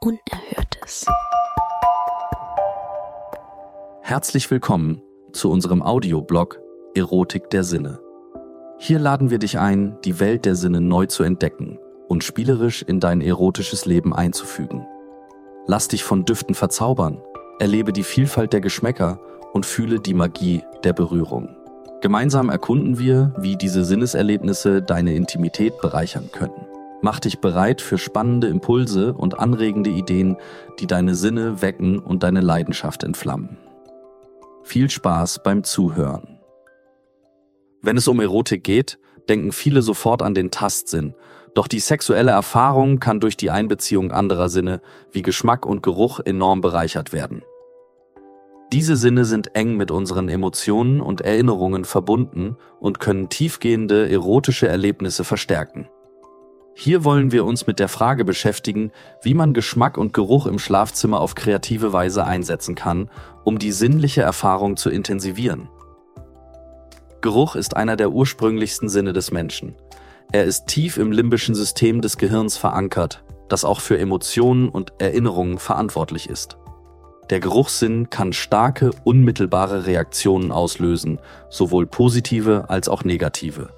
Unerhörtes. Herzlich willkommen zu unserem Audioblog Erotik der Sinne. Hier laden wir dich ein, die Welt der Sinne neu zu entdecken und spielerisch in dein erotisches Leben einzufügen. Lass dich von Düften verzaubern, erlebe die Vielfalt der Geschmäcker und fühle die Magie der Berührung. Gemeinsam erkunden wir, wie diese Sinneserlebnisse deine Intimität bereichern können. Mach dich bereit für spannende Impulse und anregende Ideen, die deine Sinne wecken und deine Leidenschaft entflammen. Viel Spaß beim Zuhören. Wenn es um Erotik geht, denken viele sofort an den Tastsinn. Doch die sexuelle Erfahrung kann durch die Einbeziehung anderer Sinne wie Geschmack und Geruch enorm bereichert werden. Diese Sinne sind eng mit unseren Emotionen und Erinnerungen verbunden und können tiefgehende erotische Erlebnisse verstärken. Hier wollen wir uns mit der Frage beschäftigen, wie man Geschmack und Geruch im Schlafzimmer auf kreative Weise einsetzen kann, um die sinnliche Erfahrung zu intensivieren. Geruch ist einer der ursprünglichsten Sinne des Menschen. Er ist tief im limbischen System des Gehirns verankert, das auch für Emotionen und Erinnerungen verantwortlich ist. Der Geruchssinn kann starke, unmittelbare Reaktionen auslösen, sowohl positive als auch negative.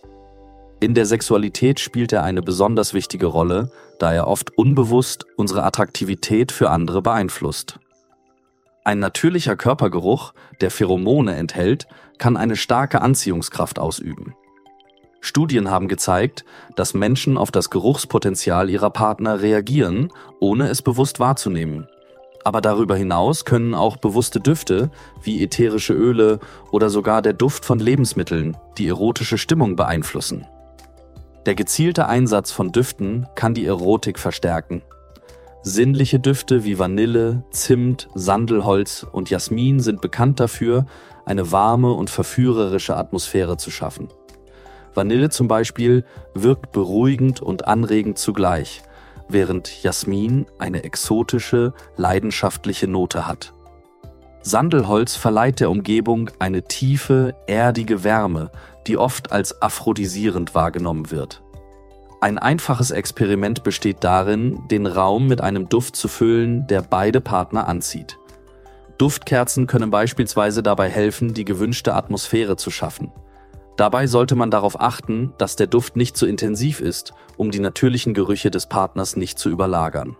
In der Sexualität spielt er eine besonders wichtige Rolle, da er oft unbewusst unsere Attraktivität für andere beeinflusst. Ein natürlicher Körpergeruch, der Pheromone enthält, kann eine starke Anziehungskraft ausüben. Studien haben gezeigt, dass Menschen auf das Geruchspotenzial ihrer Partner reagieren, ohne es bewusst wahrzunehmen. Aber darüber hinaus können auch bewusste Düfte, wie ätherische Öle oder sogar der Duft von Lebensmitteln, die erotische Stimmung beeinflussen. Der gezielte Einsatz von Düften kann die Erotik verstärken. Sinnliche Düfte wie Vanille, Zimt, Sandelholz und Jasmin sind bekannt dafür, eine warme und verführerische Atmosphäre zu schaffen. Vanille zum Beispiel wirkt beruhigend und anregend zugleich, während Jasmin eine exotische, leidenschaftliche Note hat. Sandelholz verleiht der Umgebung eine tiefe, erdige Wärme, die oft als aphrodisierend wahrgenommen wird. Ein einfaches Experiment besteht darin, den Raum mit einem Duft zu füllen, der beide Partner anzieht. Duftkerzen können beispielsweise dabei helfen, die gewünschte Atmosphäre zu schaffen. Dabei sollte man darauf achten, dass der Duft nicht zu intensiv ist, um die natürlichen Gerüche des Partners nicht zu überlagern.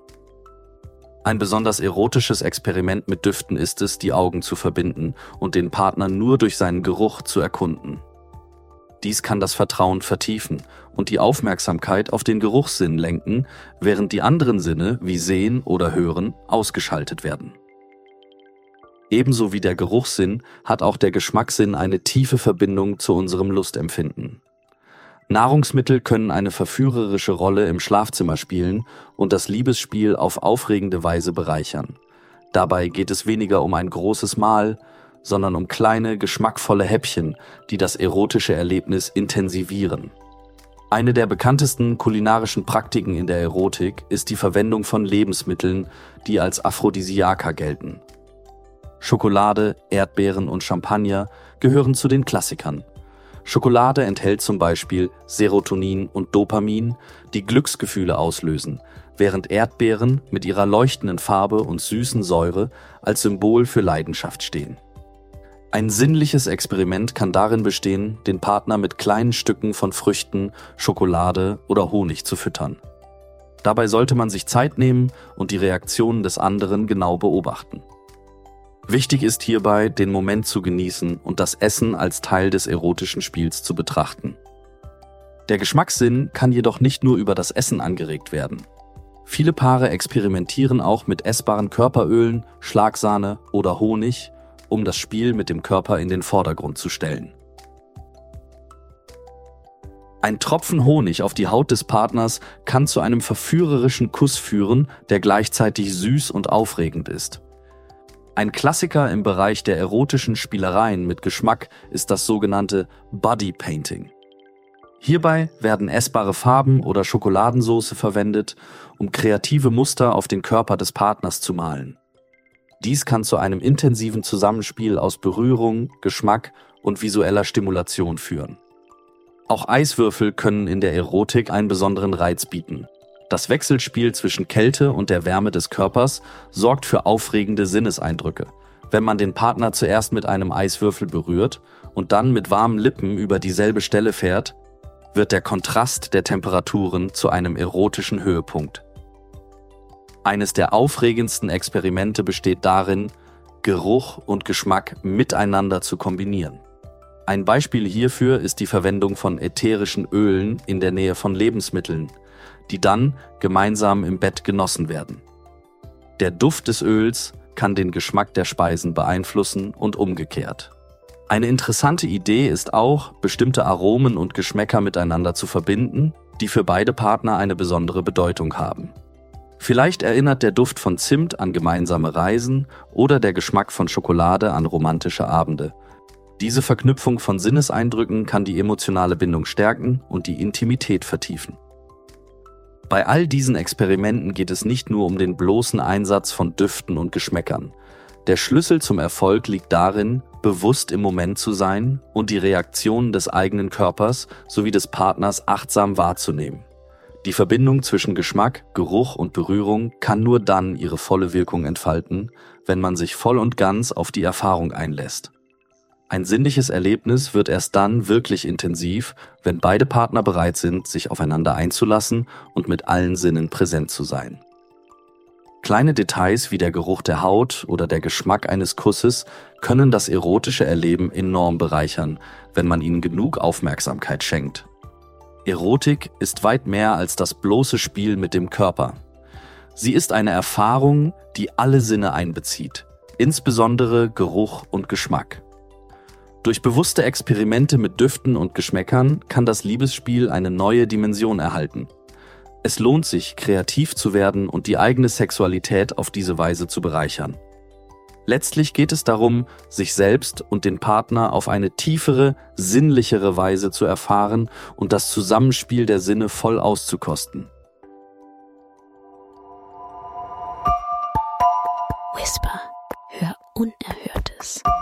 Ein besonders erotisches Experiment mit Düften ist es, die Augen zu verbinden und den Partner nur durch seinen Geruch zu erkunden. Dies kann das Vertrauen vertiefen und die Aufmerksamkeit auf den Geruchssinn lenken, während die anderen Sinne wie Sehen oder Hören ausgeschaltet werden. Ebenso wie der Geruchssinn hat auch der Geschmackssinn eine tiefe Verbindung zu unserem Lustempfinden. Nahrungsmittel können eine verführerische Rolle im Schlafzimmer spielen und das Liebesspiel auf aufregende Weise bereichern. Dabei geht es weniger um ein großes Mahl, sondern um kleine, geschmackvolle Häppchen, die das erotische Erlebnis intensivieren. Eine der bekanntesten kulinarischen Praktiken in der Erotik ist die Verwendung von Lebensmitteln, die als Aphrodisiaka gelten. Schokolade, Erdbeeren und Champagner gehören zu den Klassikern. Schokolade enthält zum Beispiel Serotonin und Dopamin, die Glücksgefühle auslösen, während Erdbeeren mit ihrer leuchtenden Farbe und süßen Säure als Symbol für Leidenschaft stehen. Ein sinnliches Experiment kann darin bestehen, den Partner mit kleinen Stücken von Früchten, Schokolade oder Honig zu füttern. Dabei sollte man sich Zeit nehmen und die Reaktionen des anderen genau beobachten. Wichtig ist hierbei, den Moment zu genießen und das Essen als Teil des erotischen Spiels zu betrachten. Der Geschmackssinn kann jedoch nicht nur über das Essen angeregt werden. Viele Paare experimentieren auch mit essbaren Körperölen, Schlagsahne oder Honig, um das Spiel mit dem Körper in den Vordergrund zu stellen. Ein Tropfen Honig auf die Haut des Partners kann zu einem verführerischen Kuss führen, der gleichzeitig süß und aufregend ist. Ein Klassiker im Bereich der erotischen Spielereien mit Geschmack ist das sogenannte Body Painting. Hierbei werden essbare Farben oder Schokoladensauce verwendet, um kreative Muster auf den Körper des Partners zu malen. Dies kann zu einem intensiven Zusammenspiel aus Berührung, Geschmack und visueller Stimulation führen. Auch Eiswürfel können in der Erotik einen besonderen Reiz bieten. Das Wechselspiel zwischen Kälte und der Wärme des Körpers sorgt für aufregende Sinneseindrücke. Wenn man den Partner zuerst mit einem Eiswürfel berührt und dann mit warmen Lippen über dieselbe Stelle fährt, wird der Kontrast der Temperaturen zu einem erotischen Höhepunkt. Eines der aufregendsten Experimente besteht darin, Geruch und Geschmack miteinander zu kombinieren. Ein Beispiel hierfür ist die Verwendung von ätherischen Ölen in der Nähe von Lebensmitteln, die dann gemeinsam im Bett genossen werden. Der Duft des Öls kann den Geschmack der Speisen beeinflussen und umgekehrt. Eine interessante Idee ist auch, bestimmte Aromen und Geschmäcker miteinander zu verbinden, die für beide Partner eine besondere Bedeutung haben. Vielleicht erinnert der Duft von Zimt an gemeinsame Reisen oder der Geschmack von Schokolade an romantische Abende. Diese Verknüpfung von Sinneseindrücken kann die emotionale Bindung stärken und die Intimität vertiefen. Bei all diesen Experimenten geht es nicht nur um den bloßen Einsatz von Düften und Geschmäckern. Der Schlüssel zum Erfolg liegt darin, bewusst im Moment zu sein und die Reaktionen des eigenen Körpers sowie des Partners achtsam wahrzunehmen. Die Verbindung zwischen Geschmack, Geruch und Berührung kann nur dann ihre volle Wirkung entfalten, wenn man sich voll und ganz auf die Erfahrung einlässt. Ein sinnliches Erlebnis wird erst dann wirklich intensiv, wenn beide Partner bereit sind, sich aufeinander einzulassen und mit allen Sinnen präsent zu sein. Kleine Details wie der Geruch der Haut oder der Geschmack eines Kusses können das erotische Erleben enorm bereichern, wenn man ihnen genug Aufmerksamkeit schenkt. Erotik ist weit mehr als das bloße Spiel mit dem Körper. Sie ist eine Erfahrung, die alle Sinne einbezieht, insbesondere Geruch und Geschmack. Durch bewusste Experimente mit Düften und Geschmäckern kann das Liebesspiel eine neue Dimension erhalten. Es lohnt sich, kreativ zu werden und die eigene Sexualität auf diese Weise zu bereichern. Letztlich geht es darum, sich selbst und den Partner auf eine tiefere, sinnlichere Weise zu erfahren und das Zusammenspiel der Sinne voll auszukosten. Whisper, hör Unerhörtes.